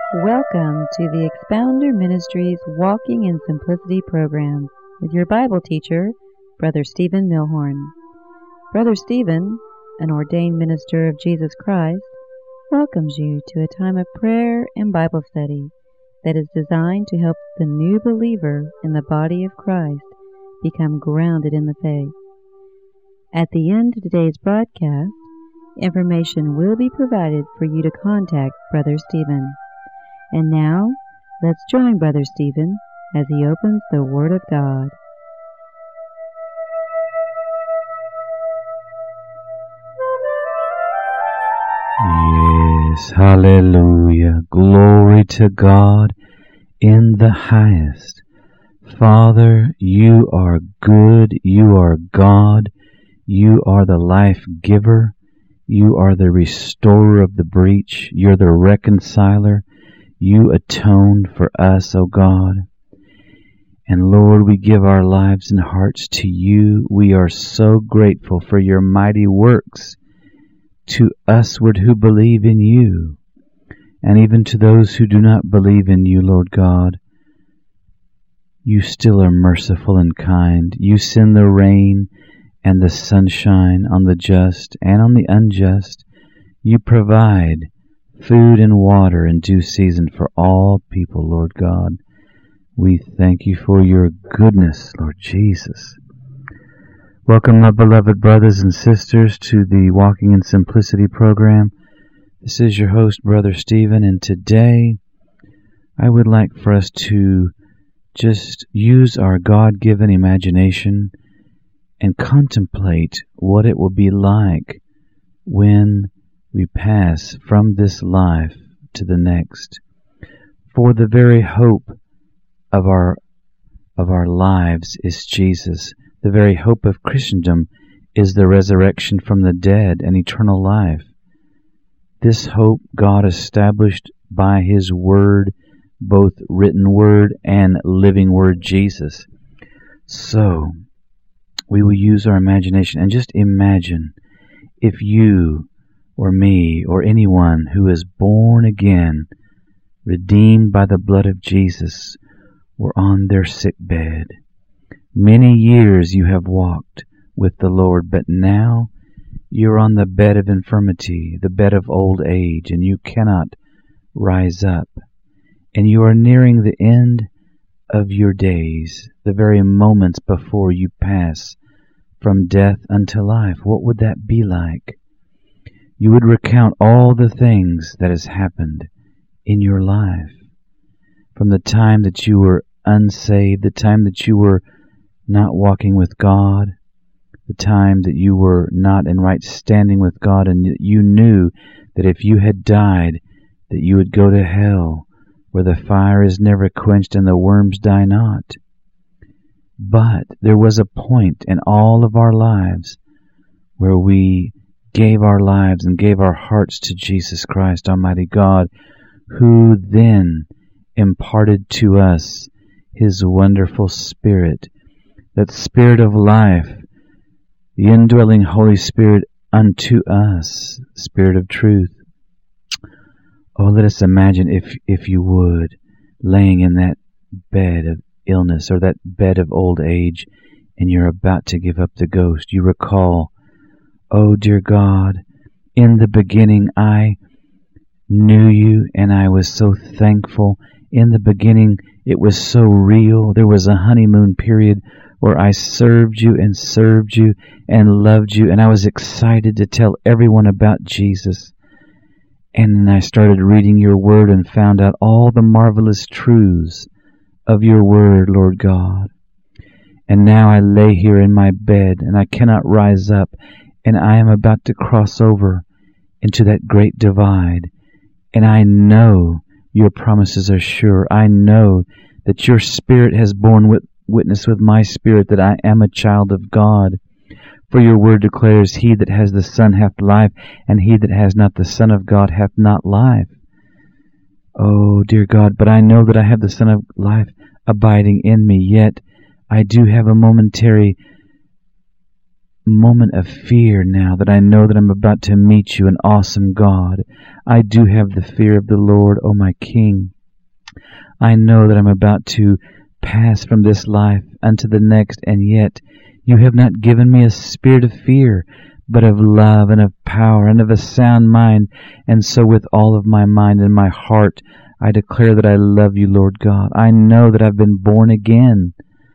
Welcome to the Expounder Ministries Walking in Simplicity program with your Bible teacher, Brother Stephen Milhorn. Brother Stephen, an ordained minister of Jesus Christ, welcomes you to a time of prayer and Bible study that is designed to help the new believer in the body of Christ become grounded in the faith. At the end of today's broadcast, information will be provided for you to contact Brother Stephen. And now, let's join Brother Stephen as he opens the Word of God. Yes, hallelujah. Glory to God in the highest. Father, you are good. You are God. You are the life giver. You are the restorer of the breach. You're the reconciler. You atoned for us, O God. And Lord, we give our lives and hearts to you. We are so grateful for your mighty works to usward who believe in you, and even to those who do not believe in you, Lord God. You still are merciful and kind. You send the rain and the sunshine on the just and on the unjust. You provide food and water in due season for all people, Lord God. We thank you for your goodness, Lord Jesus. Welcome, my beloved brothers and sisters, to the Walking in Simplicity program. This is your host, Brother Stephen, and today I would like for us to just use our God-given imagination and contemplate what it will be like when we pass from this life to the next. For the very hope of our lives is Jesus. The very hope of Christendom is the resurrection from the dead and eternal life. This hope God established by His Word, both written Word and living Word, Jesus. So, we will use our imagination and just imagine if you or me or anyone who is born again, redeemed by the blood of Jesus, were on their sick bed. Many years you have walked with the Lord, but now you're on the bed of infirmity, the bed of old age, and you cannot rise up. And you are nearing the end of your days, the very moments before you pass from death unto life. What would that be like? You would recount all the things that has happened in your life. From the time that you were unsaved, the time that you were not walking with God, the time that you were not in right standing with God, and you knew that if you had died, that you would go to hell, where the fire is never quenched and the worms die not. But there was a point in all of our lives where we gave our lives and gave our hearts to Jesus Christ, Almighty God, who then imparted to us His wonderful Spirit, that Spirit of life, the indwelling Holy Spirit unto us, Spirit of truth. Oh, let us imagine, if you would, laying in that bed of illness or that bed of old age, and you're about to give up the ghost. You recall, oh, dear God, in the beginning I knew you, and I was so thankful. In the beginning, it was so real. There was a honeymoon period where I served you and loved you, and I was excited to tell everyone about Jesus. And then I started reading your Word and found out all the marvelous truths of your Word, Lord God. And now I lay here in my bed, and I cannot rise up, and I am about to cross over into that great divide. And I know your promises are sure. I know that your Spirit has borne witness with my spirit that I am a child of God. For your Word declares, He that has the Son hath life, and he that has not the Son of God hath not life. Oh, dear God, but I know that I have the Son of life abiding in me, yet I do have a momentary moment of fear now that I know that I'm about to meet you, an awesome God. I do have the fear of the Lord, O my King. I know that I'm about to pass from this life unto the next, and yet you have not given me a spirit of fear, but of love and of power and of a sound mind. And so with all of my mind and my heart, I declare that I love you, Lord God. I know that I've been born again.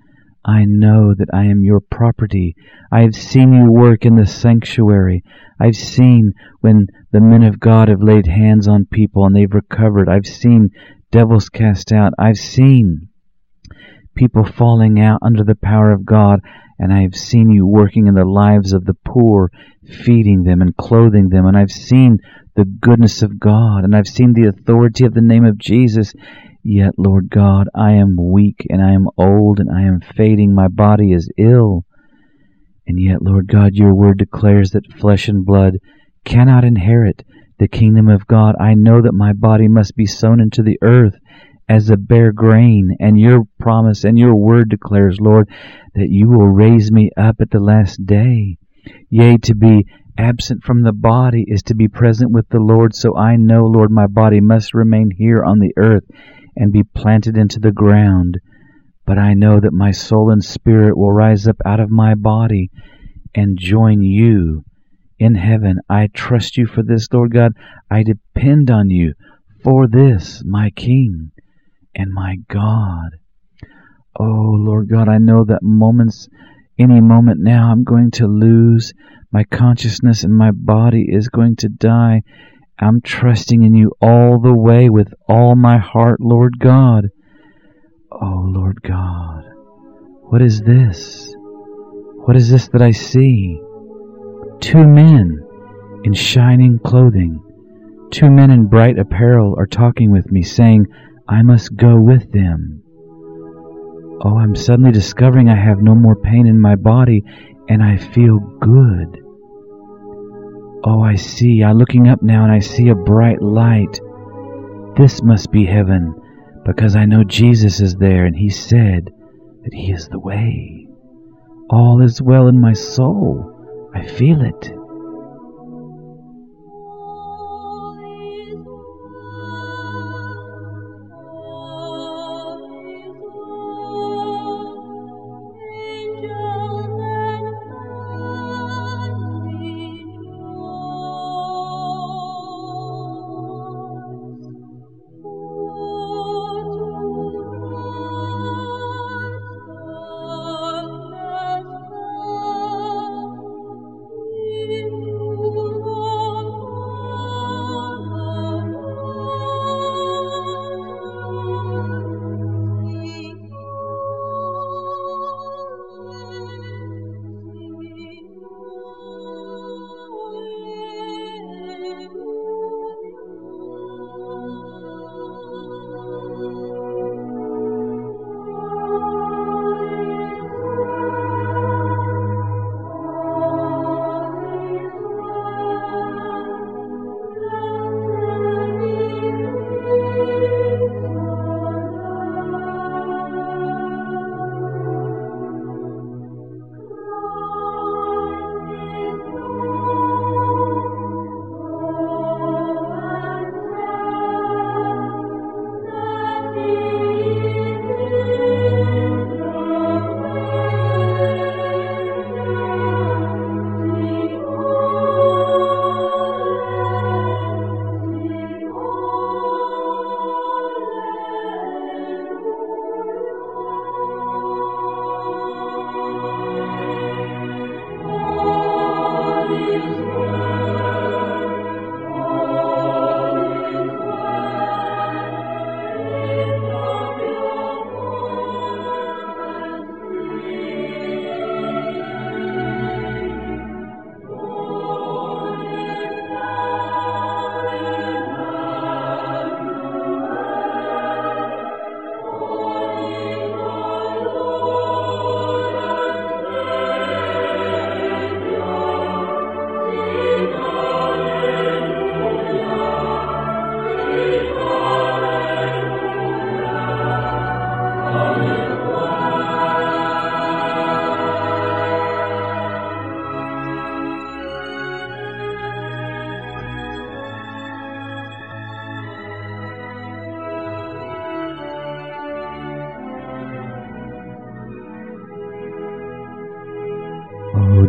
I know that I am your property. I have seen you work in the sanctuary. I've seen when the men of God have laid hands on people and they've recovered. I've seen devils cast out. I've seen people falling out under the power of God, and I have seen you working in the lives of the poor, feeding them and clothing them, and I've seen the goodness of God, and I've seen the authority of the name of Jesus. Yet, Lord God, I am weak, and I am old, and I am fading. My body is ill. And yet, Lord God, your word declares that flesh and blood cannot inherit the kingdom of God. I know that my body must be sown into the earth as a bare grain, and your promise and your word declares, Lord, that you will raise me up at the last day. Yea, to be absent from the body is to be present with the Lord. So I know, Lord, my body must remain here on the earth and be planted into the ground. But I know that my soul and spirit will rise up out of my body and join you in heaven. I trust you for this, Lord God. I depend on you for this, my King and my God. Oh, Lord God, I know that any moment now, I'm going to lose my consciousness and my body is going to die. I'm trusting in you all the way with all my heart, Lord God. Oh, Lord God, what is this? What is this that I see? 2 men in shining clothing, 2 men in bright apparel are talking with me, saying, I must go with them. Oh, I'm suddenly discovering I have no more pain in my body, and I feel good. Oh, I'm looking up now, and I see a bright light. This must be heaven, because I know Jesus is there, and he said that he is the way. All is well in my soul. I feel it.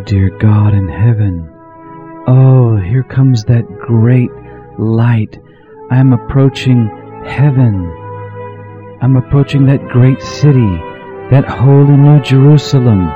dear God in heaven. Oh, here comes that great light. I am approaching heaven. I'm approaching that great city, that holy New Jerusalem.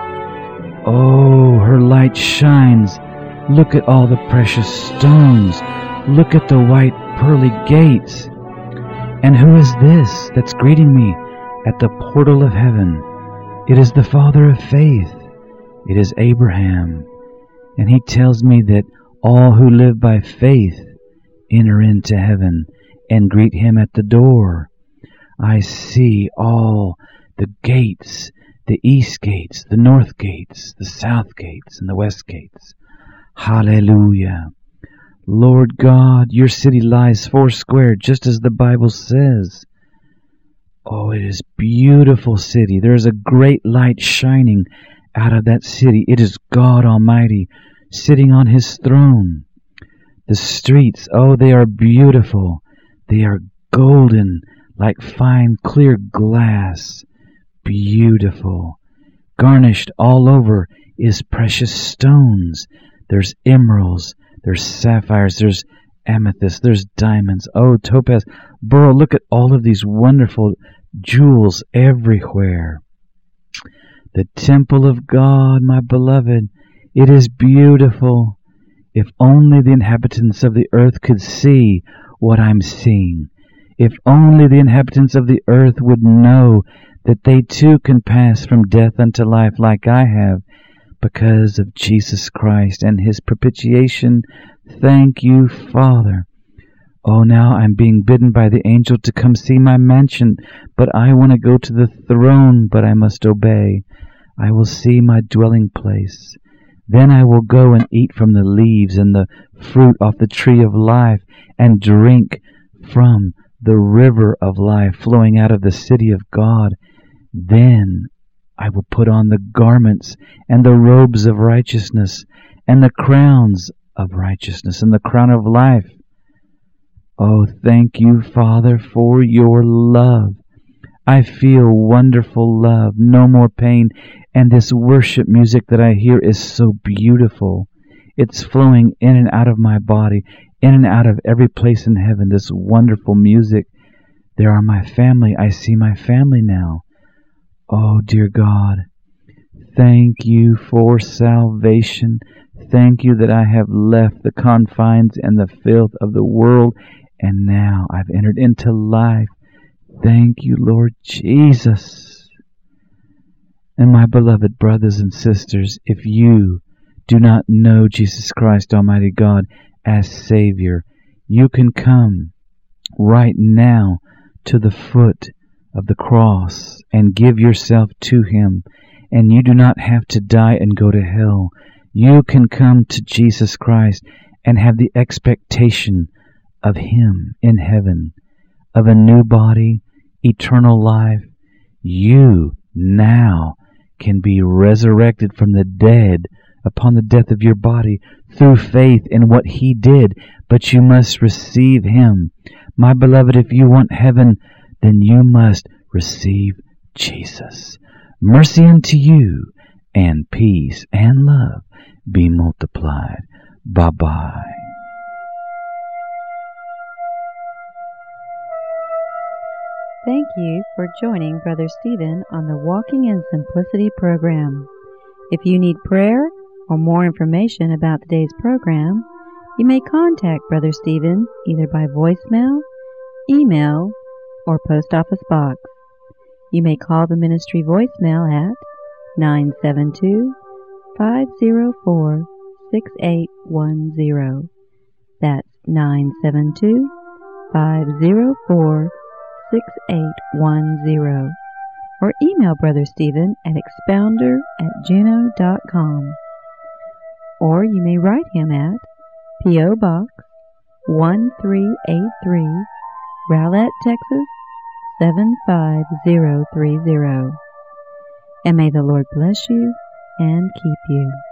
Oh, her light shines. Look at all the precious stones. Look at the white pearly gates. And who is this that's greeting me at the portal of heaven? It is the Father of faith. It is Abraham. And he tells me that all who live by faith enter into heaven and greet him at the door. I see all the gates, the east gates, the north gates, the south gates, and the west gates. Hallelujah. Lord God, your city lies foursquare, just as the Bible says. Oh, it is a beautiful city. There is a great light shining out of that city. It is God Almighty sitting on his throne. The streets, oh, they are beautiful. They are golden, like fine, clear glass. Beautiful. Garnished all over is precious stones. There's emeralds, there's sapphires, there's amethyst, there's diamonds. Oh, topaz, beryl, look at all of these wonderful jewels everywhere. The temple of God, my beloved, it is beautiful. If only the inhabitants of the earth could see what I'm seeing. If only the inhabitants of the earth would know that they too can pass from death unto life like I have because of Jesus Christ and his propitiation. Thank you, Father. Oh, now I'm being bidden by the angel to come see my mansion, but I want to go to the throne, but I must obey. I will see my dwelling place. Then I will go and eat from the leaves and the fruit off the tree of life and drink from the river of life flowing out of the city of God. Then I will put on the garments and the robes of righteousness and the crowns of righteousness and the crown of life. Oh, thank you, Father, for your love. I feel wonderful love, no more pain, and this worship music that I hear is so beautiful. It's flowing in and out of my body, in and out of every place in heaven, this wonderful music. There are my family. I see my family now. Oh, dear God, thank you for salvation. Thank you that I have left the confines and the filth of the world, and now I've entered into life. Thank you, Lord Jesus. And my beloved brothers and sisters, if you do not know Jesus Christ, Almighty God, as Savior, you can come right now to the foot of the cross and give yourself to him, and you do not have to die and go to hell. You can come to Jesus Christ and have the expectation of him in heaven, of a new body, eternal life. You now can be resurrected from the dead upon the death of your body through faith in what he did, but you must receive him. My beloved, if you want heaven, then you must receive Jesus. Mercy unto you, and peace and love be multiplied. Bye-bye. Thank you for joining Brother Stephen on the Walking in Simplicity program. If you need prayer or more information about today's program, you may contact Brother Stephen either by voicemail, email, or post office box. You may call the ministry voicemail at 972-504-6810. That's 972-504-6810. Or email Brother Stephen at expounder@juno.com. Or you may write him at P.O. Box 1383, Rowlett, Texas 75030. And may the Lord bless you and keep you.